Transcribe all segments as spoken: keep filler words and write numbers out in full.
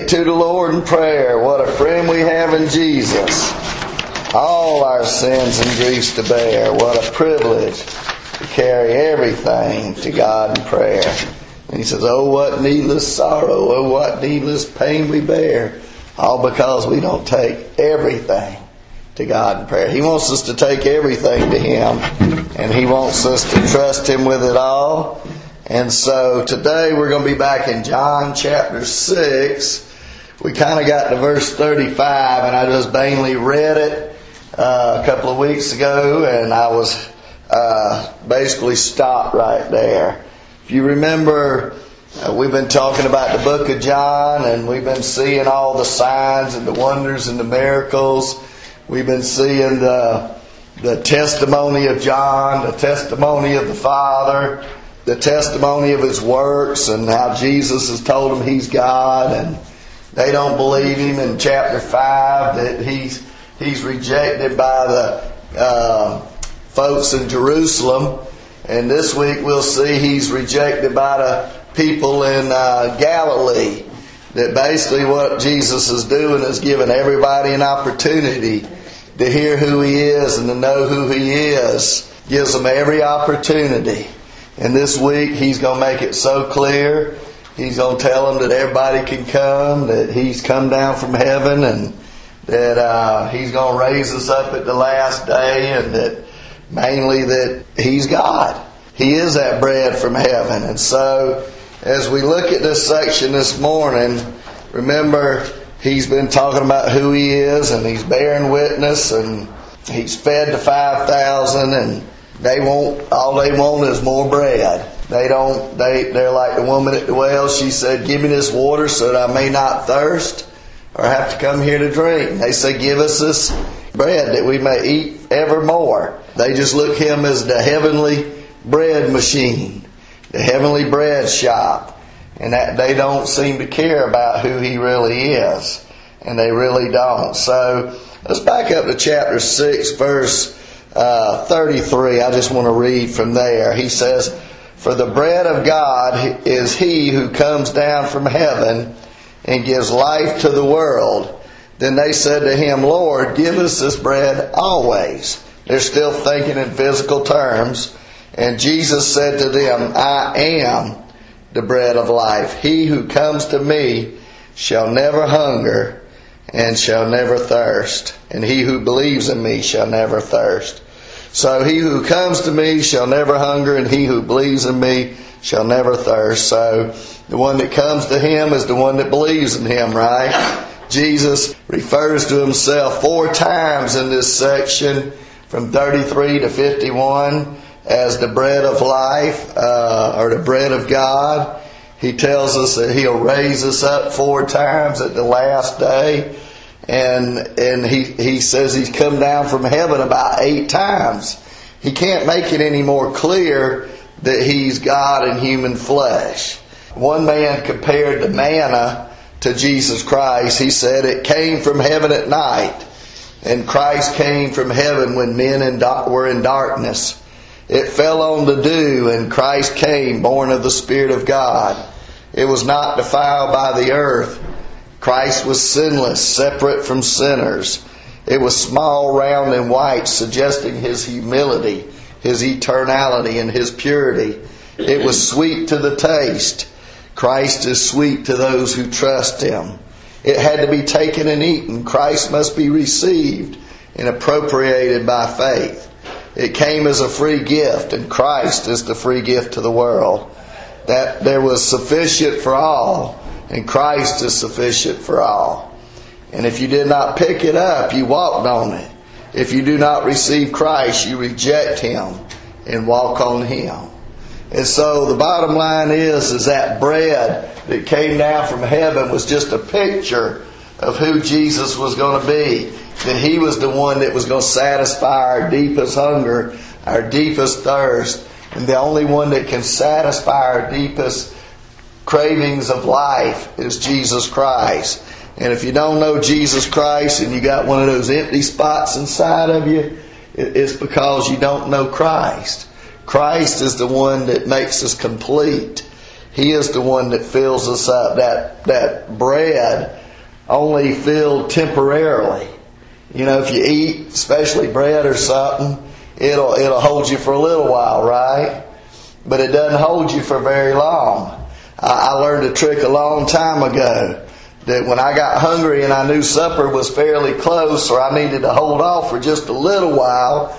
it to the Lord in prayer. What a friend we have in Jesus. All our sins and griefs to bear. What a privilege to carry everything to God in prayer. And he says, oh, what needless sorrow, oh, what needless pain we bear. All because we don't take everything to God in prayer. He wants us to take everything to Him. And He wants us to trust Him with it all. And so today we're going to be back in John chapter six. We kind of got to verse thirty-five, and I just vainly read it uh, a couple of weeks ago, and I was uh, basically stopped right there. If you remember, uh, we've been talking about the book of John, and we've been seeing all the signs and the wonders and the miracles. We've been seeing the, the testimony of John, the testimony of the Father, the testimony of His works, and how Jesus has told them He's God, and they don't believe Him. In chapter five, that He's He's rejected by the uh, folks in Jerusalem. And this week we'll see He's rejected by the people in uh, Galilee. That basically what Jesus is doing is giving everybody an opportunity to hear who He is and to know who He is. Gives them every opportunity. And this week He's going to make it so clear. He's going to tell them that everybody can come, that He's come down from heaven, and that uh, He's going to raise us up at the last day, and that mainly that He's God. He is that bread from heaven. And so as we look at this section this morning, remember He's been talking about who He is, and He's bearing witness, and He's fed the five thousand, and they want, all they want is more bread. They don't, they, they're like the woman at the well. She said, give me this water so that I may not thirst or have to come here to drink. They say, give us this bread that we may eat evermore. They just look Him as the heavenly bread machine, the heavenly bread shop. And that they don't seem to care about who He really is. And they really don't. So let's back up to chapter six, verse uh, thirty-three. I just want to read from there. He says, for the bread of God is He who comes down from heaven and gives life to the world. Then they said to Him, Lord, give us this bread always. They're still thinking in physical terms. And Jesus said to them, I am the bread of life. He who comes to me shall never hunger and shall never thirst. And he who believes in me shall never thirst. So he who comes to me shall never hunger, and he who believes in me shall never thirst. So the one that comes to Him is the one that believes in Him, right? Jesus refers to Himself four times in this section from thirty-three to fifty-one as the bread of life, uh, or the bread of God. He tells us that He'll raise us up four times at the last day. And and he, he says He's come down from heaven about eight times. He can't make it any more clear that He's God in human flesh. One man compared the manna to Jesus Christ. He said it came from heaven at night, and Christ came from heaven when men in do- were in darkness. It fell on the dew, and Christ came, born of the Spirit of God. It was not defiled by the earth. Christ was sinless, separate from sinners. It was small, round, and white, suggesting His humility, His eternality, and His purity. It was sweet to the taste. Christ is sweet to those who trust Him. It had to be taken and eaten. Christ must be received and appropriated by faith. It came as a free gift, and Christ is the free gift to the world. That there was sufficient for all, and Christ is sufficient for all. And if you did not pick it up, you walked on it. If you do not receive Christ, you reject Him and walk on Him. And so the bottom line is, is that bread that came down from heaven was just a picture of who Jesus was going to be. That He was the one that was going to satisfy our deepest hunger, our deepest thirst. And the only one that can satisfy our deepest cravings of life is Jesus Christ. And if you don't know Jesus Christ and you got one of those empty spots inside of you, it's because you don't know Christ. Christ is the one that makes us complete. He is the one that fills us up. That, that bread only filled temporarily. You know, if you eat, especially bread or something, it'll, it'll hold you for a little while, right? But it doesn't hold you for very long. I, I learned a trick a long time ago, that when I got hungry and I knew supper was fairly close, or I needed to hold off for just a little while,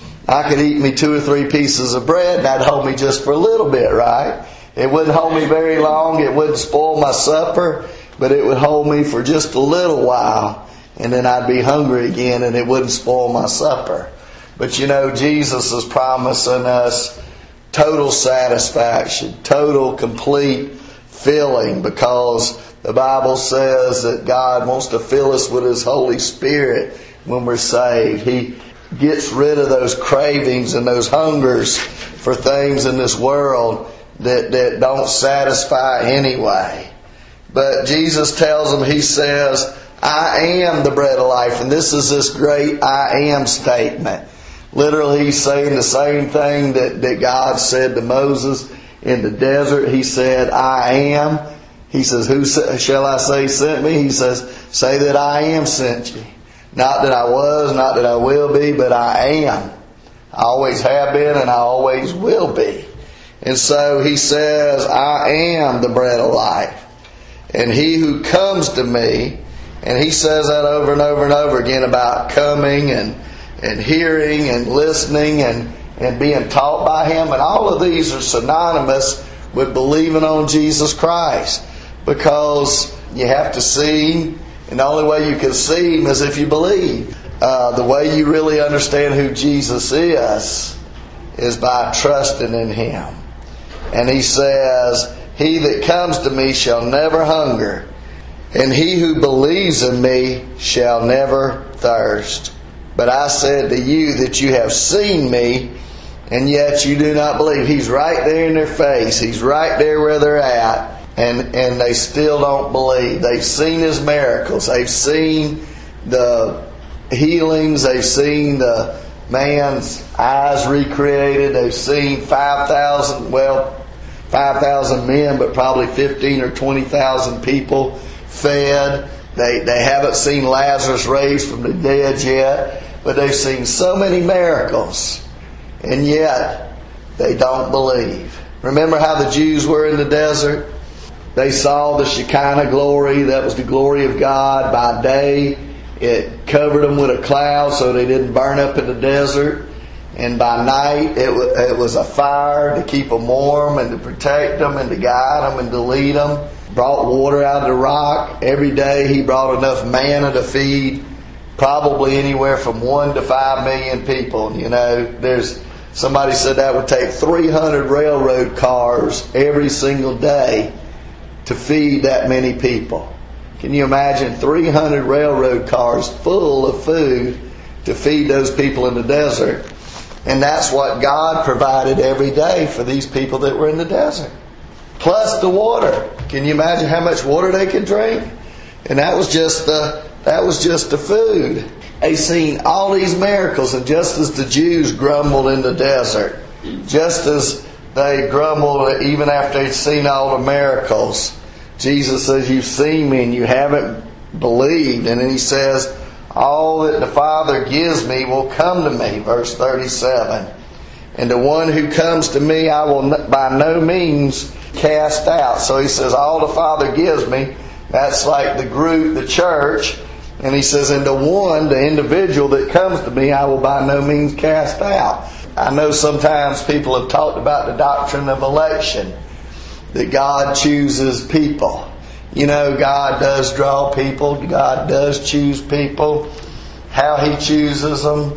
I could eat me two or three pieces of bread and that'd hold me just for a little bit, right? It wouldn't hold me very long. It wouldn't spoil my supper, but it would hold me for just a little while, and then I'd be hungry again and it wouldn't spoil my supper. But you know, Jesus is promising us total satisfaction, total, complete filling, because the Bible says that God wants to fill us with His Holy Spirit when we're saved. He gets rid of those cravings and those hungers for things in this world that, that don't satisfy anyway. But Jesus tells them, He says, I am the bread of life. And this is this great I am statement. Literally, He's saying the same thing that, that God said to Moses in the desert. He said, I am. He says, who shall I say sent me? He says, say that I am sent you. Not that I was, not that I will be, but I am. I always have been and I always will be. And so He says, I am the bread of life. And he who comes to me, and He says that over and over and over again about coming and and hearing and listening and, and being taught by Him. And all of these are synonymous with believing on Jesus Christ. Because you have to see Him, and the only way you can see Him is if you believe. Uh, the way you really understand who Jesus is, is by trusting in Him. And He says, He that comes to me shall never hunger, and he who believes in me shall never thirst. But I said to you that you have seen me, and yet you do not believe. He's right there in their face. He's right there where they're at. And, and they still don't believe. They've seen His miracles. They've seen the healings. They've seen the man's eyes recreated. They've seen five thousand, well, five thousand men, but probably fifteen or twenty thousand people fed. They, they haven't seen Lazarus raised from the dead yet, but they've seen so many miracles, and yet they don't believe. Remember how the Jews were in the desert? They saw the Shekinah glory. That was the glory of God. By day, it covered them with a cloud so they didn't burn up in the desert. And by night, it was, it was a fire to keep them warm and to protect them and to guide them and to lead them. Brought water out of the rock. Every day He brought enough manna to feed probably anywhere from one to five million people. You know, there's somebody said that would take three hundred railroad cars every single day to feed that many people. Can you imagine three hundred railroad cars full of food to feed those people in the desert? And that's what God provided every day for these people that were in the desert. Plus the water. Can you imagine how much water they could drink? And that was just the that was just the food. They seen all these miracles, and just as the Jews grumbled in the desert, just as they grumbled even after they'd seen all the miracles, Jesus says, you've seen me and you haven't believed. And then He says, all that the Father gives me will come to me. Verse thirty-seven. And the one who comes to me I will by no means cast out. So He says, all the Father gives me, that's like the group, the church. And He says, and the one, the individual that comes to me, I will by no means cast out. I know sometimes people have talked about the doctrine of election, that God chooses people. You know, God does draw people. God does choose people. How He chooses them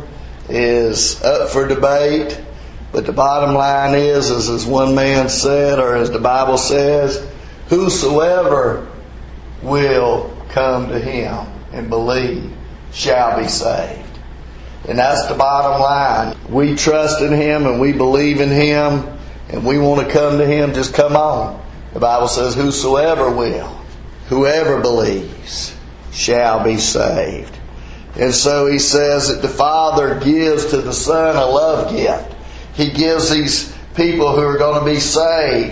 is up for debate. But the bottom line is, is as one man said, or as the Bible says, whosoever will come to Him and believe shall be saved. And that's the bottom line. We trust in Him and we believe in Him and we want to come to Him. Just come on. The Bible says whosoever will, whoever believes shall be saved. And so He says that the Father gives to the Son a love gift. He gives these people who are going to be saved.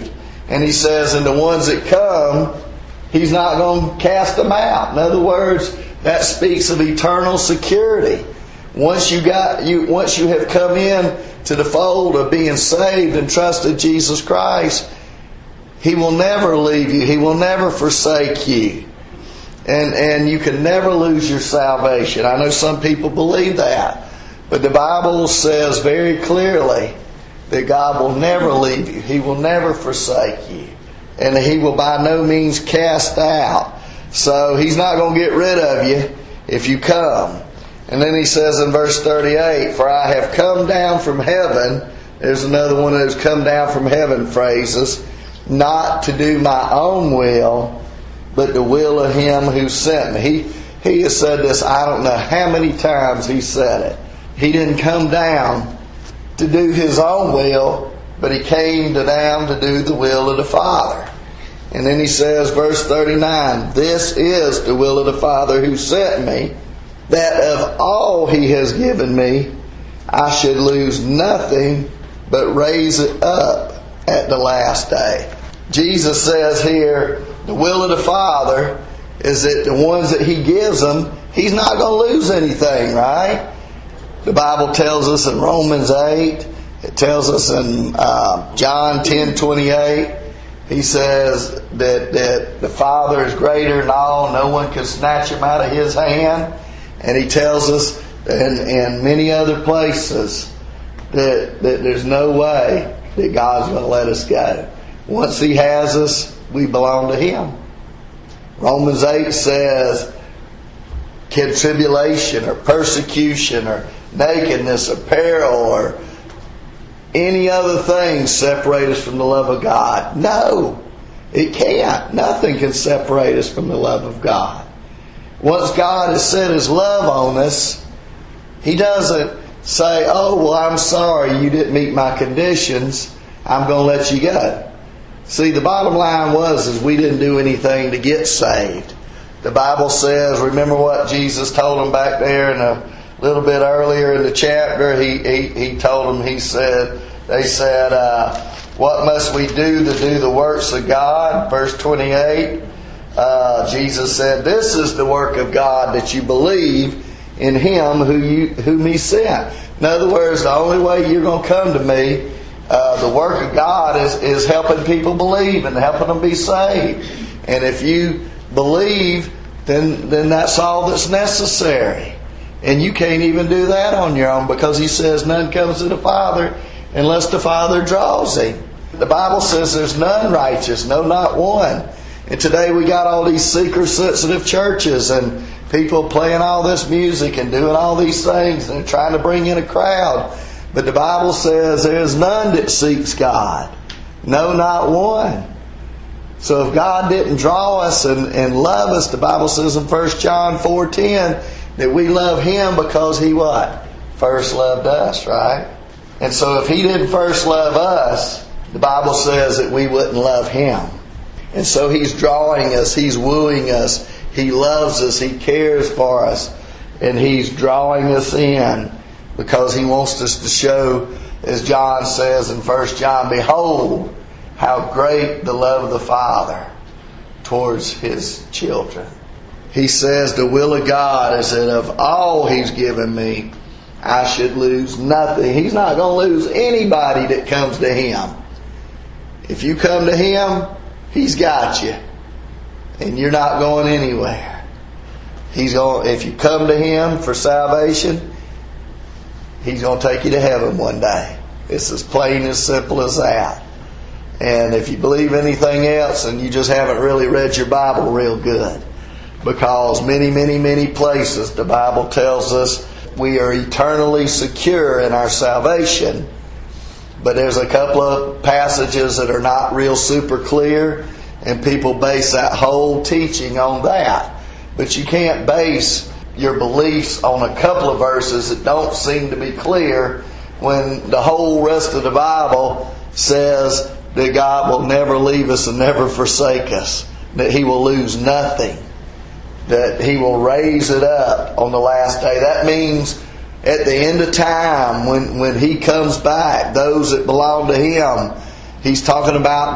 And He says, and the ones that come, He's not going to cast them out. In other words, that speaks of eternal security. Once you got you, once you have come in to the fold of being saved and trusted Jesus Christ, He will never leave you. He will never forsake you. And and you can never lose your salvation. I know some people believe that. But the Bible says very clearly that God will never leave you. He will never forsake you. And He will by no means cast out. So He's not going to get rid of you if you come. And then He says in verse thirty-eight, for I have come down from heaven. There's another one of those come down from heaven phrases. Not to do my own will, but the will of Him who sent me. He, he has said this, I don't know how many times He said it. He didn't come down to do His own will, but He came to down to do the will of the Father. And then He says, verse thirty-nine, this is the will of the Father who sent me, that of all He has given me, I should lose nothing, but raise it up at the last day. Jesus says here, the will of the Father is that the ones that He gives them, He's not going to lose anything, right? The Bible tells us in Romans eight, it tells us in uh, John ten twenty-eight, He says that, that the Father is greater than all, no one can snatch Him out of His hand. And He tells us in, in many other places that, that there's no way that God's going to let us go. Once He has us, we belong to Him. Romans eight says, can tribulation or persecution or nakedness or peril or any other thing separate us from the love of God? No, it can't. Nothing can separate us from the love of God. Once God has set His love on us, He doesn't say, oh, well, I'm sorry you didn't meet my conditions. I'm going to let you go. See, the bottom line was is we didn't do anything to get saved. The Bible says, remember what Jesus told them back there in a little bit earlier in the chapter? He he, he told them, He said, they said, uh, what must we do to do the works of God? Verse twenty-eight, uh, Jesus said, this is the work of God, that you believe in Him who you, whom He sent. In other words, the only way you're going to come to me, uh, the work of God is, is helping people believe and helping them be saved. And if you believe, then, then that's all that's necessary. And you can't even do that on your own, because He says none comes to the Father unless the Father draws him. The Bible says there's none righteous, no, not one. And today we got all these seeker-sensitive churches and people playing all this music and doing all these things and trying to bring in a crowd. But the Bible says there's none that seeks God. No, not one. So if God didn't draw us and, and love us, the Bible says in First John four ten that we love Him because He what? First loved us, right? And so if He didn't first love us, the Bible says that we wouldn't love Him. And so He's drawing us, He's wooing us, He loves us, He cares for us, and He's drawing us in because He wants us to show, as John says in First John, behold how great the love of the Father towards His children. He says the will of God is that of all He's given me, I should lose nothing. He's not going to lose anybody that comes to Him. If you come to Him, He's got you. And you're not going anywhere. He's going, if you come to Him for salvation, He's going to take you to heaven one day. It's as plain, as simple as that. And if you believe anything else, and you just haven't really read your Bible real good. Because many, many, many places the Bible tells us we are eternally secure in our salvation. But there's a couple of passages that are not real super clear, and people base that whole teaching on that. But you can't base your beliefs on a couple of verses that don't seem to be clear when the whole rest of the Bible says that God will never leave us and never forsake us, that He will lose nothing, that He will raise it up on the last day. That means at the end of time, when, when He comes back, those that belong to Him, He's talking about the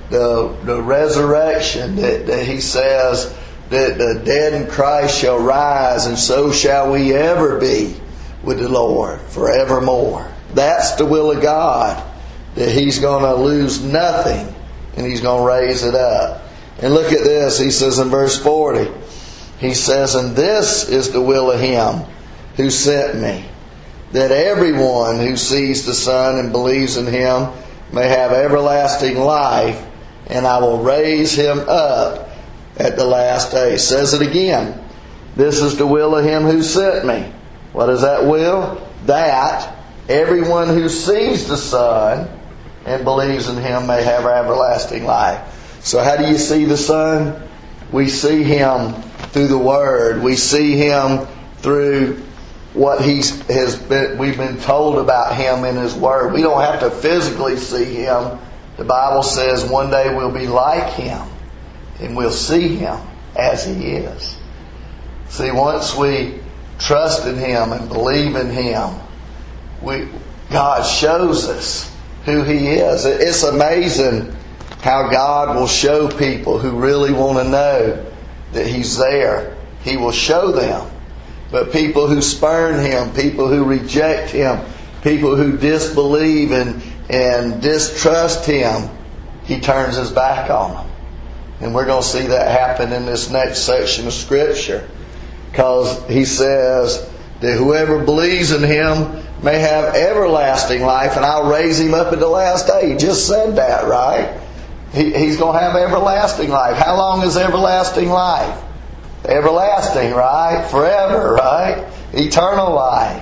the, the resurrection, that, that he says that the dead in Christ shall rise, and so shall we ever be with the Lord forevermore. That's the will of God, that he's going to lose nothing and he's going to raise it up. And look at this, he says in verse forty, he says, and this is the will of him who sent me, that everyone who sees the Son and believes in him may have everlasting life, and I will raise him up at the last day. It says it again. This is the will of him who sent me. What is that will? That everyone who sees the Son and believes in him may have everlasting life. So how do you see the Son? We see him through the Word. We see him through what he's has been, we've been told about him in his Word. We don't have to physically see him. The Bible says one day we'll be like him, and we'll see him as he is. See, once we trust in him and believe in him, we God shows us who he is. It's amazing how God will show people who really want to know that he's there. He will show them. But people who spurn him, people who reject him, people who disbelieve and, and distrust him, he turns his back on them. And we're going to see that happen in this next section of Scripture. Because he says that whoever believes in him may have everlasting life, and I'll raise him up at the last day. He just said that, right? He, he's going to have everlasting life. How long is everlasting life? Everlasting, right? Forever, right? Eternal life.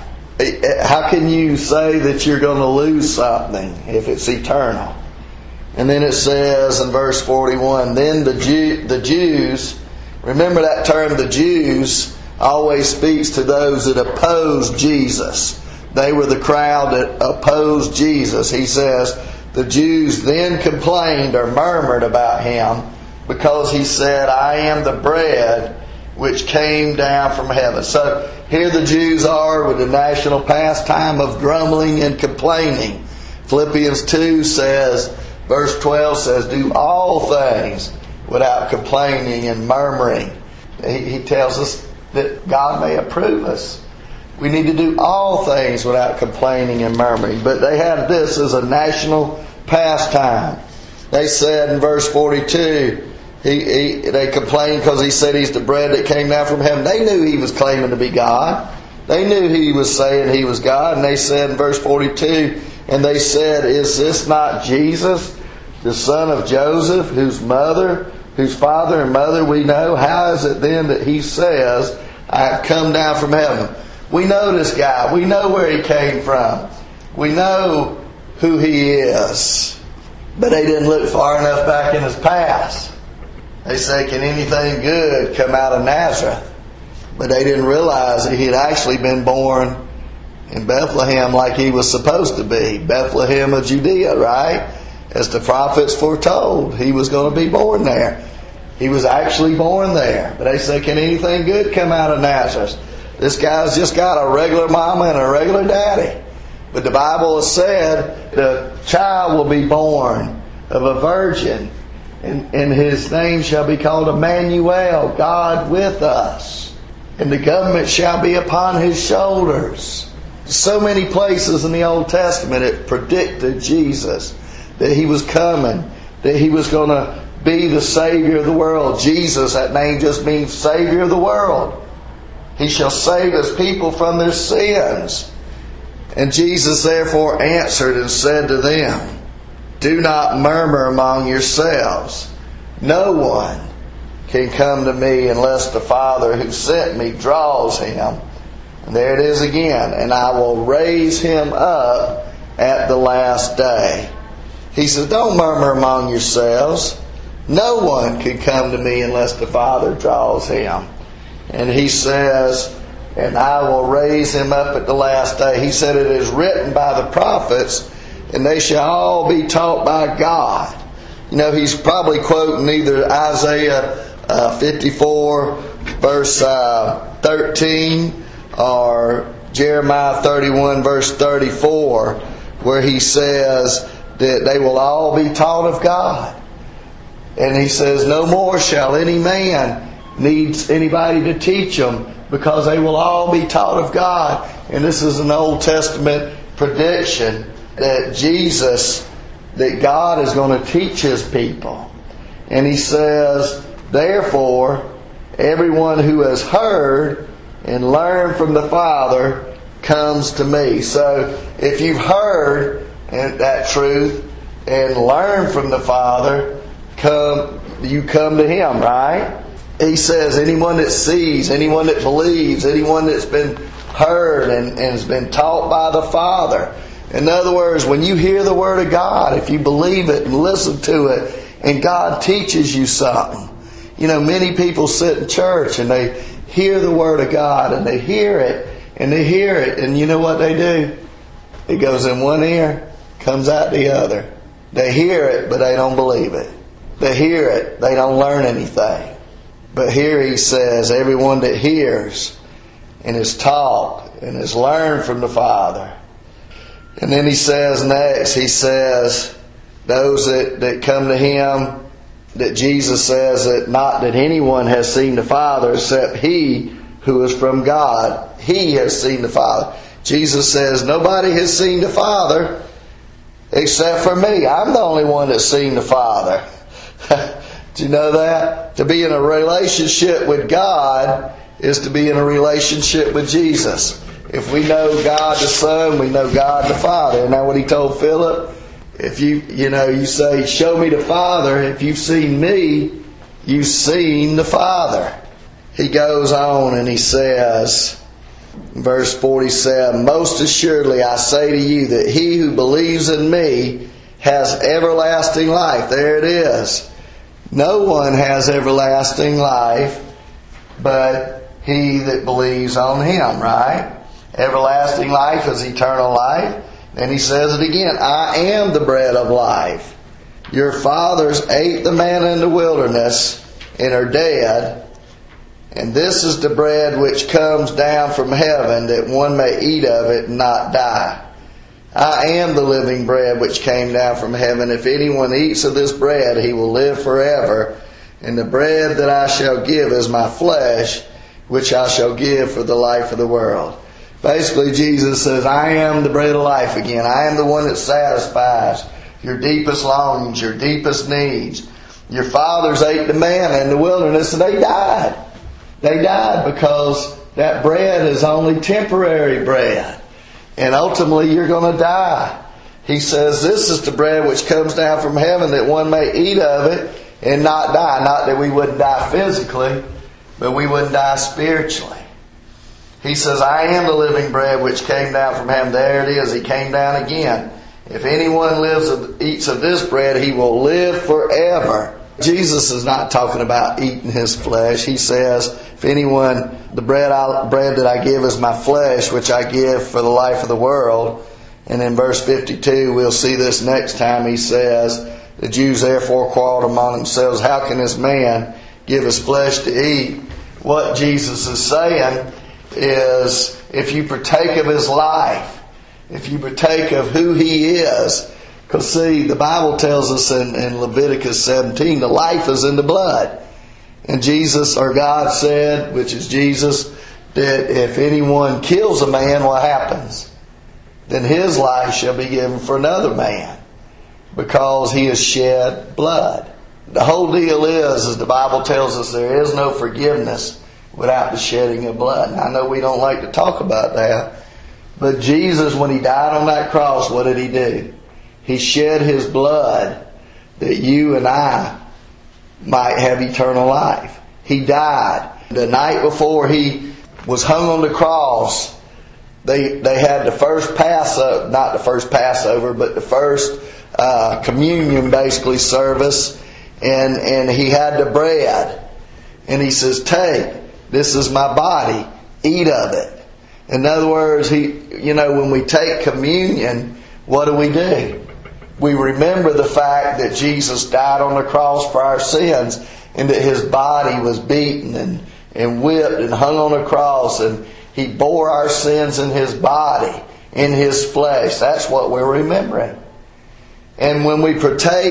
How can you say that you're going to lose something if it's eternal? And then it says in verse forty-one, then the Jew, the Jews, remember that term, the Jews, always speaks to those that oppose Jesus. They were the crowd that opposed Jesus. He says, the Jews then complained or murmured about him because he said, I am the bread which came down from heaven. So here the Jews are with the national pastime of grumbling and complaining. Philippians two says, verse twelve says, do all things without complaining and murmuring. He, he tells us that God may approve us. We need to do all things without complaining and murmuring. But they had this as a national pastime. They said in verse forty-two, he, he, they complained because he said he's the bread that came down from heaven. They knew he was claiming to be God. They knew he was saying he was God. And they said in verse forty-two, and they said, is this not Jesus, the son of Joseph, whose mother, whose father and mother we know? How is it then that he says, I have come down from heaven? We know this guy. We know where he came from. We know who he is. But they didn't look far enough back in his past. They said, can anything good come out of Nazareth? But they didn't realize that he had actually been born in Bethlehem like he was supposed to be. Bethlehem of Judea, right? As the prophets foretold, he was going to be born there. He was actually born there. But they said, can anything good come out of Nazareth? This guy's just got a regular mama and a regular daddy. But the Bible has said the child will be born of a virgin, and, and his name shall be called Emmanuel, God with us. And the government shall be upon his shoulders. So many places in the Old Testament it predicted Jesus, that he was coming, that he was going to be the Savior of the world. Jesus, that name just means Savior of the world. He shall save his people from their sins. And Jesus therefore answered and said to them, do not murmur among yourselves. No one can come to me unless the Father who sent me draws him. And there it is again. And I will raise him up at the last day. He says, don't murmur among yourselves. No one can come to me unless the Father draws him. And he says, and I will raise him up at the last day. He said, it is written by the prophets, and they shall all be taught by God. You know, he's probably quoting either Isaiah uh, fifty-four, verse uh, thirteen, or Jeremiah thirty-one, verse thirty-four, where he says that they will all be taught of God. And he says, no more shall any man need anybody to teach them, because they will all be taught of God. And this is an Old Testament prediction that Jesus, that God is going to teach His people. And He says, therefore, everyone who has heard and learned from the Father comes to me. So if you've heard that truth and learned from the Father, come you come to Him, right? He says anyone that sees, anyone that believes, anyone that's been heard and, and has been taught by the Father. In other words, when you hear the Word of God, if you believe it and listen to it, and God teaches you something. You know, many people sit in church and they hear the Word of God and they hear it and they hear it, and you know what they do? It goes in one ear, comes out the other. They hear it, but they don't believe it. They hear it, they don't learn anything. But here He says, everyone that hears and is taught and has learned from the Father. And then He says next, He says, those that, that come to Him, that Jesus says that not that anyone has seen the Father except He who is from God. He has seen the Father. Jesus says, nobody has seen the Father except for me. I'm the only one that's seen the Father. Do you know that? To be in a relationship with God is to be in a relationship with Jesus. If we know God the Son, we know God the Father. Isn't that what He told Philip? If you, you know, you say, show me the Father. If you've seen me, you've seen the Father. He goes on and he says, verse forty-seven, most assuredly I say to you that he who believes in me has everlasting life. There it is. No one has everlasting life but he that believes on Him, right? Everlasting life is eternal life. And He says it again, I am the bread of life. Your fathers ate the manna in the wilderness and are dead. And this is the bread which comes down from heaven, that one may eat of it and not die. I am the living bread which came down from heaven. If anyone eats of this bread, he will live forever. And the bread that I shall give is my flesh, which I shall give for the life of the world. Basically, Jesus says, I am the bread of life again. I am the one that satisfies your deepest longings, your deepest needs. Your fathers ate the manna in the wilderness and they died. They died because that bread is only temporary bread. And ultimately you're going to die. He says, this is the bread which comes down from heaven, that one may eat of it and not die. Not that we wouldn't die physically, but we wouldn't die spiritually. He says, I am the living bread which came down from heaven. There it is. He came down again. If anyone lives of, eats of this bread, he will live forever. Jesus is not talking about eating His flesh. He says, if anyone, the bread, I, bread that I give is my flesh, which I give for the life of the world. And in verse fifty-two, we'll see this next time. He says, the Jews therefore quarreled among themselves, how can this man give his flesh to eat? What Jesus is saying is, if you partake of His life, if you partake of who He is, because see, the Bible tells us in, in Leviticus seventeen, the life is in the blood. And Jesus, or God said, which is Jesus, that if anyone kills a man, what happens? Then his life shall be given for another man, because he has shed blood. The whole deal is, as the Bible tells us, there is no forgiveness without the shedding of blood. And I know we don't like to talk about that, but Jesus, when He died on that cross, what did He do? He shed His blood that you and I might have eternal life. He died. The night before He was hung on the cross, they they had the first Passover, not the first Passover, but the first uh, communion, basically, service. And, and He had the bread. And He says, take, this is my body, eat of it. In other words, He, you know, when we take communion, what do we do? We remember the fact that Jesus died on the cross for our sins, and that His body was beaten and, and whipped and hung on the cross, and He bore our sins in His body, in His flesh. That's what we're remembering. And when we partake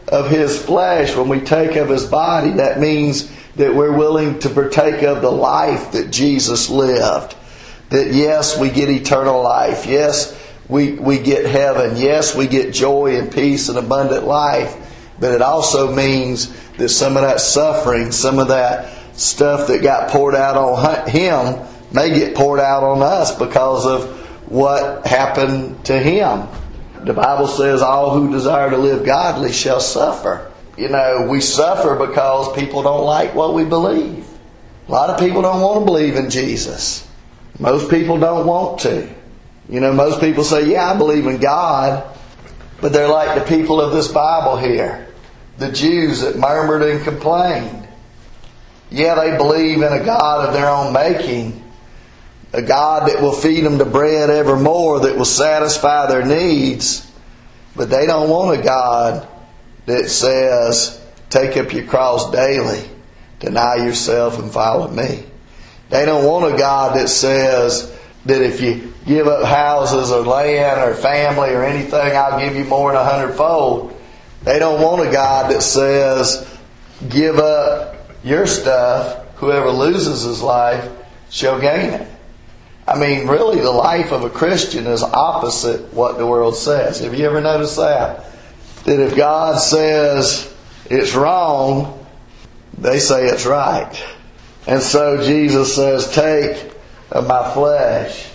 of His flesh, when we take of His body, that means that we're willing to partake of the life that Jesus lived. That yes, we get eternal life. Yes, we, we get heaven. Yes, we get joy and peace and abundant life. But it also means that some of that suffering, some of that stuff that got poured out on Him may get poured out on us because of what happened to Him. The Bible says all who desire to live godly shall suffer. You know, we suffer because people don't like what we believe. A lot of people don't want to believe in Jesus. Most people don't want to. You know, most people say, yeah, I believe in God. But they're like the people of this Bible here. The Jews that murmured and complained. Yeah, they believe in a God of their own making. A God that will feed them the bread evermore, that will satisfy their needs. But they don't want a God that says, take up your cross daily, deny yourself and follow me. They don't want a God that says that if you give up houses or land or family or anything, I'll give you more than a hundredfold. They don't want a God that says, give up your stuff, whoever loses his life shall gain it. I mean, really, the life of a Christian is opposite what the world says. Have you ever noticed that? That if God says it's wrong, they say it's right. And so Jesus says, take of my flesh,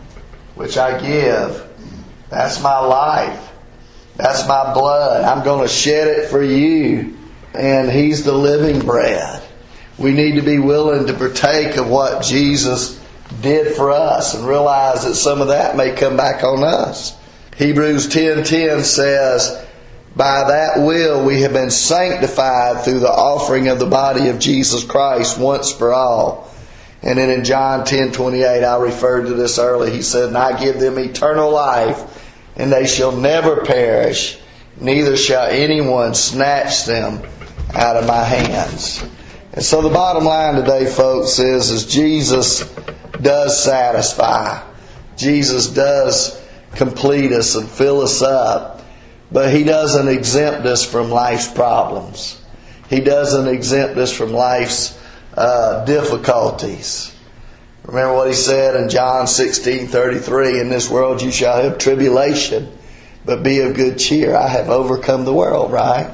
which I give. That's my life. That's my blood. I'm going to shed it for you. And He's the living bread. We need to be willing to partake of what Jesus did for us and realize that some of that may come back on us. Hebrews ten ten says, by that will we have been sanctified through the offering of the body of Jesus Christ once for all. And then in John ten twenty-eight, I referred to this earlier, He said, and I give them eternal life, and they shall never perish, neither shall anyone snatch them out of my hands. And so the bottom line today, folks, is, is Jesus does satisfy. Jesus does complete us and fill us up. But He doesn't exempt us from life's problems. He doesn't exempt us from life's uh, difficulties. Remember what He said in John sixteen thirty-three, in this world you shall have tribulation, but be of good cheer. I have overcome the world, right?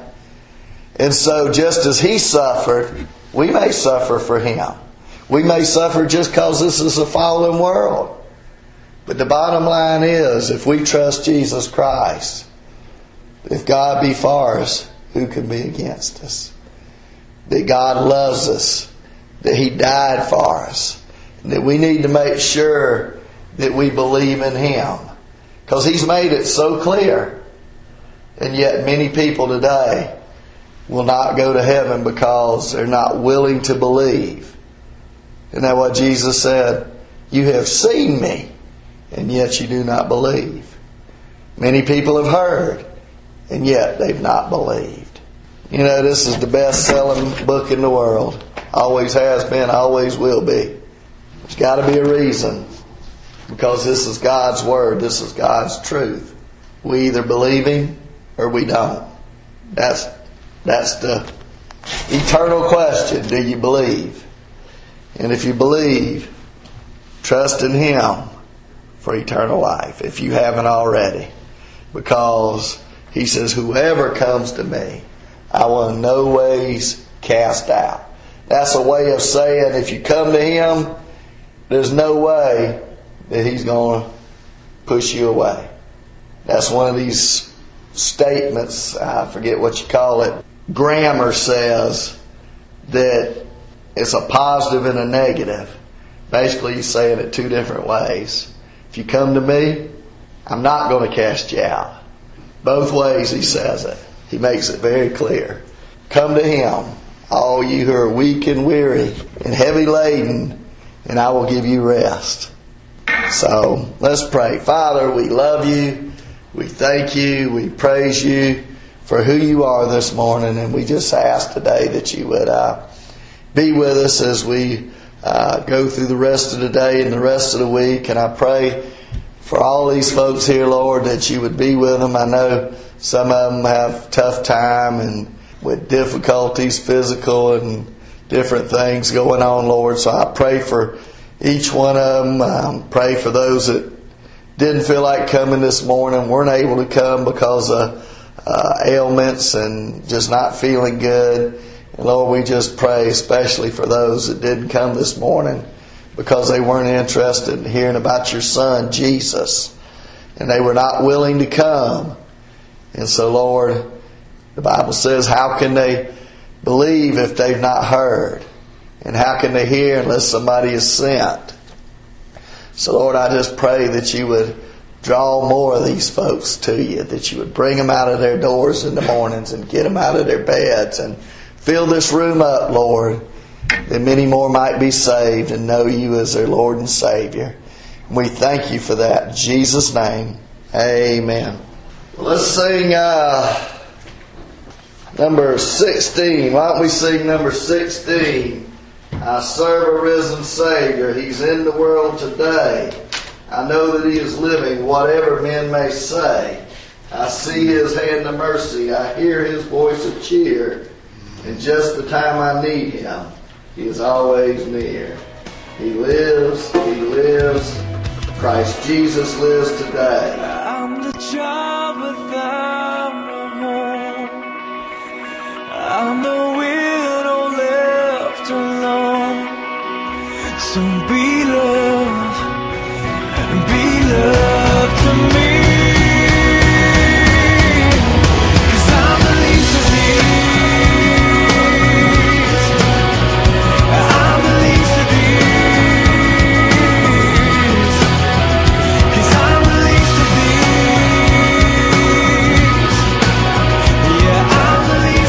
And so just as He suffered, we may suffer for Him. We may suffer just because this is a fallen world. But the bottom line is, if we trust Jesus Christ, if God be for us, who can be against us? That God loves us, that He died for us, and that we need to make sure that we believe in Him. Because He's made it so clear. And yet many people today will not go to heaven because they're not willing to believe. Isn't that what Jesus said? You have seen me, and yet you do not believe. Many people have heard, and yet they've not believed. You know, this is the best-selling book in the world. Always has been, always will be. There's got to be a reason. Because this is God's Word. This is God's truth. We either believe Him or we don't. That's, that's the eternal question. Do you believe? And if you believe, trust in Him for eternal life, if you haven't already. Because He says, whoever comes to me, I will in no ways cast out. That's a way of saying if you come to Him, there's no way that He's going to push you away. That's one of these statements, I forget what you call it. Grammar says that it's a positive and a negative. Basically, he's saying it two different ways. If you come to me, I'm not going to cast you out. Both ways he says it. He makes it very clear. Come to Him, all you who are weak and weary and heavy laden, and I will give you rest. So, let's pray. Father, we love You. We thank You. We praise You for who You are this morning. And we just ask today that You would uh, be with us as we uh, go through the rest of the day and the rest of the week. And I pray for all these folks here, Lord, that you would be with them. I know some of them have tough time and with difficulties, physical and different things going on, Lord. So I pray for each one of them. Um, pray for those that didn't feel like coming this morning, weren't able to come because of uh, ailments and just not feeling good. And Lord, we just pray especially for those that didn't come this morning because they weren't interested in hearing about your Son, Jesus. And they were not willing to come. And so, Lord, the Bible says, how can they believe if they've not heard? And how can they hear unless somebody is sent? So, Lord, I just pray that you would draw more of these folks to you, that you would bring them out of their doors in the mornings and get them out of their beds and fill this room up, Lord, that many more might be saved and know you as their Lord and Savior. And we thank you for that. In Jesus' name, amen. Well, let's sing uh, number sixteen. Why don't we sing number sixteen? I serve a risen Savior. He's in the world today. I know that He is living, whatever men may say. I see His hand of mercy. I hear His voice of cheer. And just the time I need Him, He is always near. He lives, He lives. Christ Jesus lives today. I'm the child without a home. I'm the widow left alone. So be love, be love to me. 'Cause I'm the least of these. I'm the least of these. 'Cause I'm the least of these. Yeah, I'm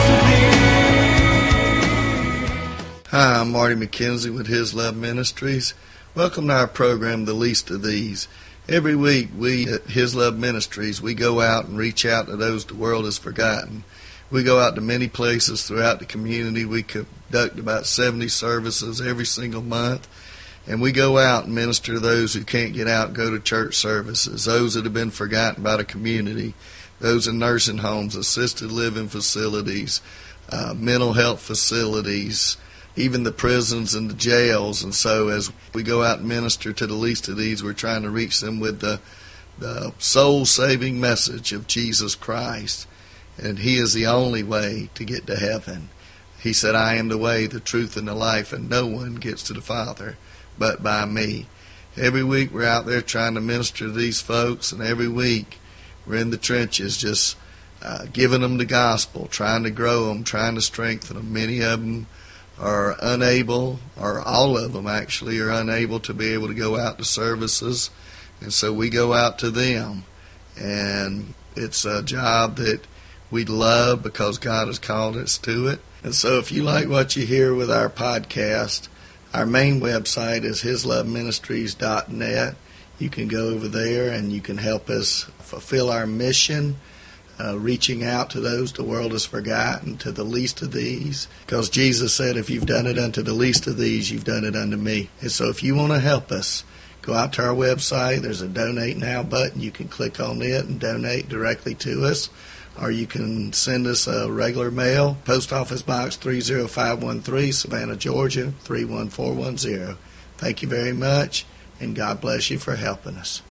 the least of these. Hi, I'm Marty McKenzie with His Love Ministries. Welcome to our program, The Least of These. Every week we at His Love Ministries, we go out and reach out to those the world has forgotten. We go out to many places throughout the community. We conduct about seventy services every single month. And we go out and minister to those who can't get out and go to church services, those that have been forgotten by the community, those in nursing homes, assisted living facilities, uh, mental health facilities, even the prisons and the jails. And so as we go out and minister to the least of these, we're trying to reach them with the, the soul-saving message of Jesus Christ. And He is the only way to get to heaven. He said, I am the way, the truth, and the life, and no one gets to the Father but by me. Every week we're out there trying to minister to these folks, and every week we're in the trenches just uh, giving them the gospel, trying to grow them, trying to strengthen them. Many of them are unable, or all of them actually, are unable to be able to go out to services. And so we go out to them. And it's a job that we love because God has called us to it. And so if you like what you hear with our podcast, our main website is his love ministries dot net. You can go over there and you can help us fulfill our mission, Uh, reaching out to those the world has forgotten, to the least of these. Because Jesus said, if you've done it unto the least of these, you've done it unto me. And so if you want to help us, go out to our website. There's a Donate Now button. You can click on it and donate directly to us. Or you can send us a regular mail, Post Office Box three zero five one three, Savannah, Georgia, three one four one zero. Thank you very much, and God bless you for helping us.